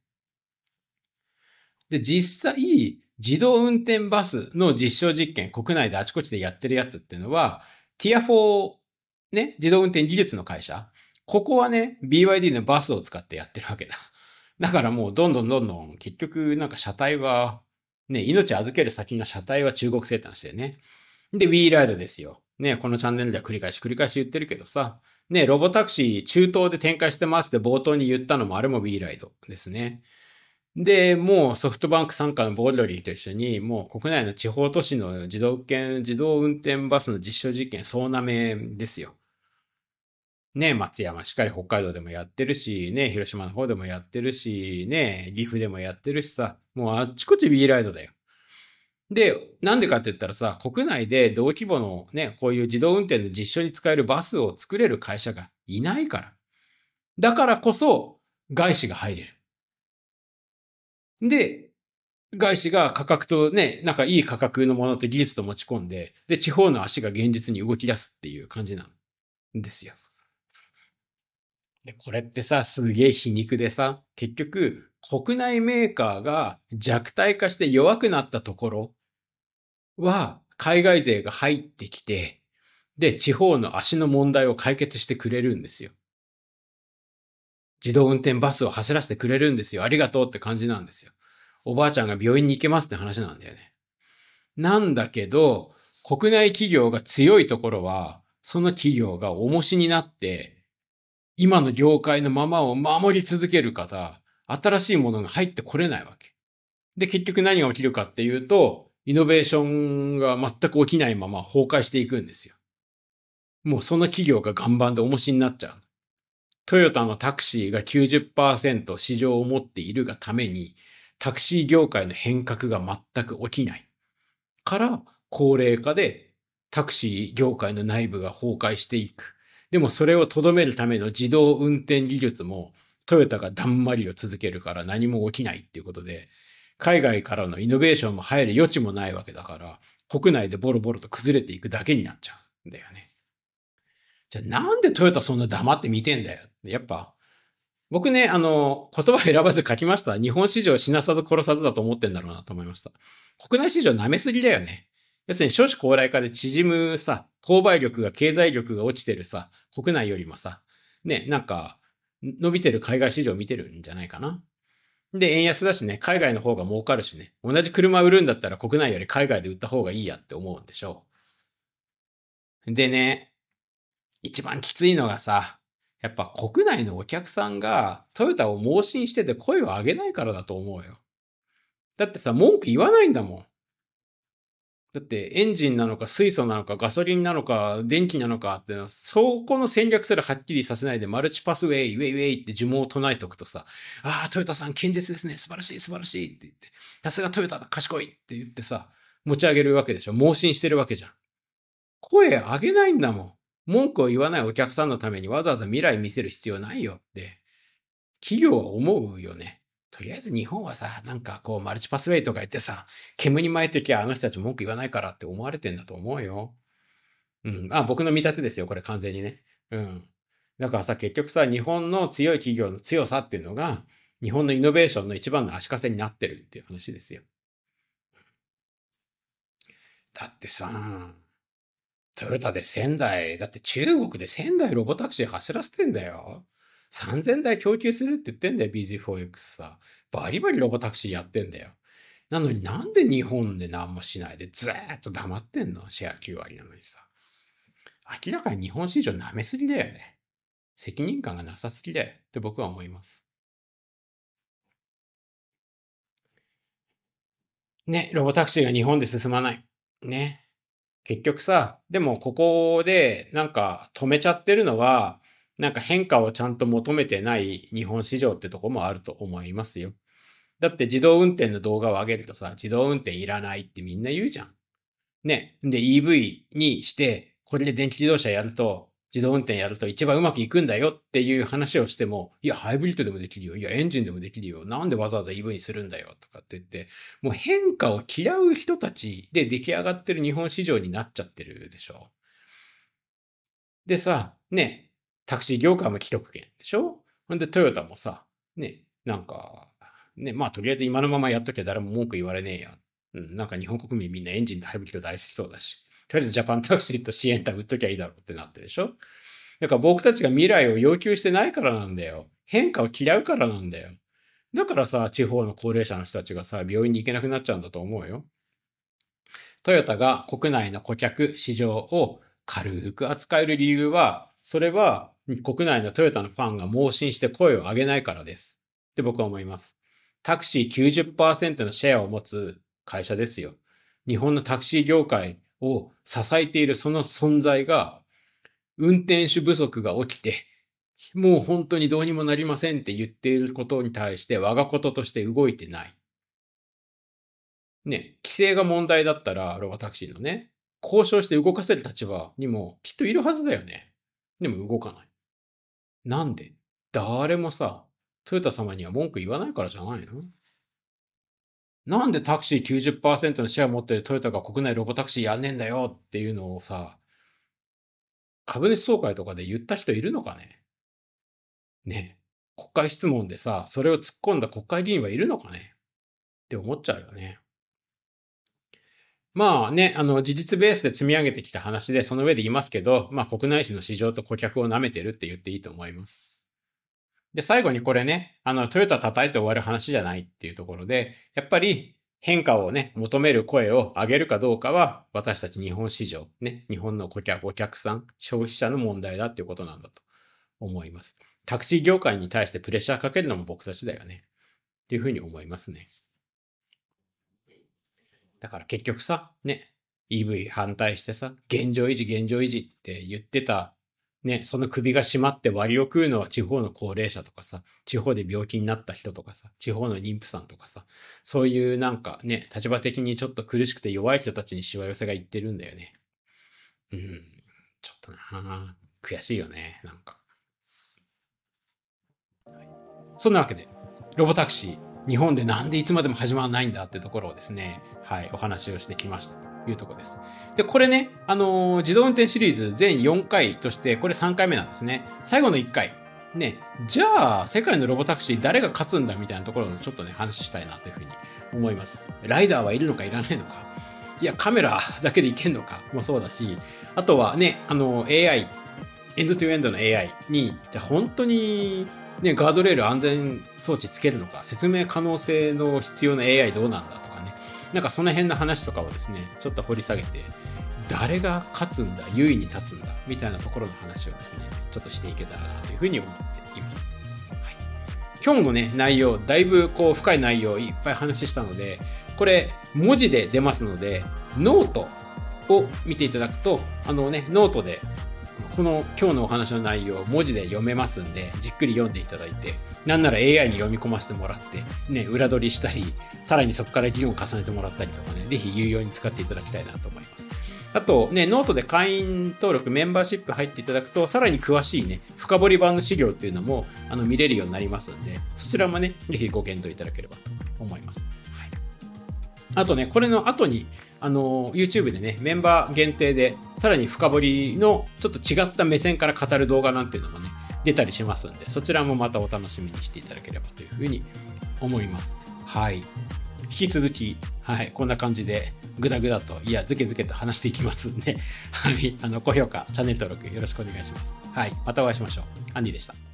で、実際、自動運転バスの実証実験、国内であちこちでやってるやつっていうのは、ティアフォー、ね、自動運転技術の会社。ここはね、ビーワイディー のバスを使ってやってるわけだ。だからもうどんどんどんどん結局なんか車体は、ね、命預ける先の車体は中国製って話だよね。で、WeRide ライドですよ。ね、このチャンネルでは繰り返し繰り返し言ってるけどさ、ね、ロボタクシー中東で展開してますって冒頭に言ったのもあれも WeRide ライドですね。で、もうソフトバンク傘下のボールドリーと一緒に、もう国内の地方都市の自動券、自動運転バスの実証実験総なめですよ。ね、松山しっかり北海道でもやってるし、ね、広島の方でもやってるし、ね、岐阜でもやってるしさ、もうあっちこち B ライドだよ。 で、なんでかって言ったらさ、国内で同規模のね、こういう自動運転の実証に使えるバスを作れる会社がいないから。だからこそ、外資が入れる。で、外資が価格とね、なんかいい価格のものと技術と持ち込んで、で、地方の足が現実に動き出すっていう感じなんですよ。で、これってさ、すげえ皮肉でさ、結局、国内メーカーが弱体化して弱くなったところは、海外勢が入ってきて、で、地方の足の問題を解決してくれるんですよ。自動運転バスを走らせてくれるんですよ。ありがとうって感じなんですよ。おばあちゃんが病院に行けますって話なんだよね。なんだけど、国内企業が強いところは、その企業が重しになって、今の業界のままを守り続けるから、新しいものが入ってこれないわけ。で、結局何が起きるかっていうと、イノベーションが全く起きないまま崩壊していくんですよ。もうその企業が岩盤で重しになっちゃう。トヨタのタクシーがきゅうじゅっパーセント市場を持っているがために、タクシー業界の変革が全く起きない。から、高齢化でタクシー業界の内部が崩壊していく。でもそれをとどめるための自動運転技術もトヨタがだんまりを続けるから何も起きないっていうことで、海外からのイノベーションも入る余地もないわけだから、国内でボロボロと崩れていくだけになっちゃうんだよね。じゃあなんでトヨタそんな黙って見てんだよ。やっぱ、僕ね、あの、言葉選ばず書きました。日本市場死なさず殺さずだと思ってんだろうなと思いました。国内市場舐めすぎだよね。要するに少子高齢化で縮むさ、購買力が経済力が落ちてるさ、国内よりもさ、ね、なんか、伸びてる海外市場見てるんじゃないかな。で、円安だしね、海外の方が儲かるしね、同じ車売るんだったら国内より海外で売った方がいいやって思うんでしょう。でね、一番きついのがさ、やっぱ国内のお客さんがトヨタを盲信してて声を上げないからだと思うよ。だってさ、文句言わないんだもん。だってエンジンなのか水素なのかガソリンなのか電気なのかっていうのは、そこの戦略すらはっきりさせないでマルチパスウェイ、ウェイウェイって呪文を唱えておくとさ、ああ、トヨタさん堅実ですね。素晴らしい素晴らしいって言って、さすがトヨタだ、賢いって言ってさ、持ち上げるわけでしょ。盲信してるわけじゃん。声上げないんだもん。文句を言わないお客さんのためにわざわざ未来見せる必要ないよって、企業は思うよね。とりあえず日本はさ、なんかこうマルチパスウェイとか言ってさ、煙に巻いときゃあの人たち文句言わないからって思われてんだと思うよ。うん。あ、僕の見立てですよ、これ完全にね。うん。だからさ、結局さ、日本の強い企業の強さっていうのが、日本のイノベーションの一番の足かせになってるっていう話ですよ。だってさ、トヨタでせんだい、だって中国でせんだいロボタクシー走らせてんだよ。さんぜんだい供給するって言ってんだよ、ビーゼーフォーエックス さ。バリバリロボタクシーやってんだよ。なのになんで日本で何もしないでずーっと黙ってんの？シェアきゅう割なのにさ。明らかに日本市場舐めすぎだよね。責任感がなさすぎだよって僕は思います。ね、ロボタクシーが日本で進まない。ね。結局さ、でもここでなんか止めちゃってるのは、なんか変化をちゃんと求めてない日本市場ってとこもあると思いますよ。だって自動運転の動画を上げるとさ、自動運転いらないってみんな言うじゃん。ね。で イーブイ にして、これで電気自動車やると、自動運転やると一番うまくいくんだよっていう話をしても、いや、ハイブリッドでもできるよ。いや、エンジンでもできるよ。なんでわざわざ イーブイ にするんだよ。とかって言って、もう変化を嫌う人たちで出来上がってる日本市場になっちゃってるでしょ。でさ、ね、タクシー業界も既得権でしょ。ほんでトヨタもさ、ね、なんか、ね、まあとりあえず今のままやっときゃ誰も文句言われねえや。うん、なんか日本国民みんなエンジンとハイブリッド大好きそうだし。とりあえずジャパンタクシーとシエンタ売っときゃいいだろうってなってるでしょ。だから僕たちが未来を要求してないからなんだよ。変化を嫌うからなんだよ。だからさ、地方の高齢者の人たちがさ、病院に行けなくなっちゃうんだと思うよ。トヨタが国内の顧客、市場を軽く扱える理由は、それは国内のトヨタのファンが盲信して声を上げないからです。って僕は思います。タクシーきゅうじゅっパーセントのシェアを持つ会社ですよ。日本のタクシー業界を支えているその存在が、運転手不足が起きて、もう本当にどうにもなりませんって言っていることに対して我がこととして動いてない。 ね、規制が問題だったら、ロボタクシーのね、交渉して動かせる立場にもきっといるはずだよね。でも動かない。なんで？誰もさ、トヨタ様には文句言わないからじゃないの？なんでタクシー きゅうじゅっパーセント のシェア持ってるトヨタが国内ロボタクシーやんねえんだよっていうのをさ、株主総会とかで言った人いるのかね？ねえ、国会質問でさ、それを突っ込んだ国会議員はいるのかねって思っちゃうよね。まあね、あの、事実ベースで積み上げてきた話で、その上で言いますけど、まあ国内市の市場と顧客を舐めてるって言っていいと思います。で、最後にこれね、あの、トヨタ叩いて終わる話じゃないっていうところで、やっぱり変化をね、求める声を上げるかどうかは、私たち日本市場、ね、日本の顧客、お客さん、消費者の問題だっていうことなんだと思います。タクシー業界に対してプレッシャーかけるのも僕たちだよね。っていうふうに思いますね。だから結局さ、ね、イーブイ 反対してさ、現状維持現状維持って言ってた、ね、その首が締まって割を食うのは地方の高齢者とかさ、地方で病気になった人とかさ、地方の妊婦さんとかさ、そういうなんかね、立場的にちょっと苦しくて弱い人たちにしわ寄せがいってるんだよね。うん、ちょっとな悔しいよね、なんか。はい、そんなわけで、ロボタクシー、日本でなんでいつまでも始まらないんだってところをですね、はい、お話をしてきましたというところです。で、これね、あのー、自動運転シリーズ全よんかいとして、これさんかいめなんですね。最後のいっかい。ね、じゃあ、世界のロボタクシー誰が勝つんだみたいなところのちょっとね、話したいなというふうに思います。ライダーはいるのかいらないのか。いや、カメラだけでいけんのかもそうだし、あとはね、あの、エーアイ、エンドトゥエンドの エーアイ に、じゃあ本当に、ね、ガードレール安全装置つけるのか、説明可能性の必要な エーアイ どうなんだとかね。なんかその辺の話とかをですね、ちょっと掘り下げて、誰が勝つんだ、優位に立つんだ、みたいなところの話をですね、ちょっとしていけたらなというふうに思っています。はい、今日のね、内容、だいぶこう深い内容をいっぱい話したので、これ文字で出ますので、ノートを見ていただくと、あのね、ノートでこの今日のお話の内容を文字で読めますんで、じっくり読んでいただいて、なんなら エーアイ に読み込ませてもらって、ね、裏取りしたり、さらにそこから議論を重ねてもらったりとかね、ぜひ有用に使っていただきたいなと思います。あとね、ノートで会員登録、メンバーシップ入っていただくと、さらに詳しいね、深掘り版の資料っていうのも、あの、見れるようになりますんで、そちらもね、ぜひご検討いただければと思います。はい。あとね、これの後に、あの、YouTube でね、メンバー限定で、さらに深掘りのちょっと違った目線から語る動画なんていうのもね、出たりしますんで、そちらもまたお楽しみにしていただければというふうに思います。はい。引き続き、はい、こんな感じで、ぐだぐだと、いや、ずけずけと話していきますんで、はい、あの、高評価、チャンネル登録よろしくお願いします。はい、またお会いしましょう。アンディでした。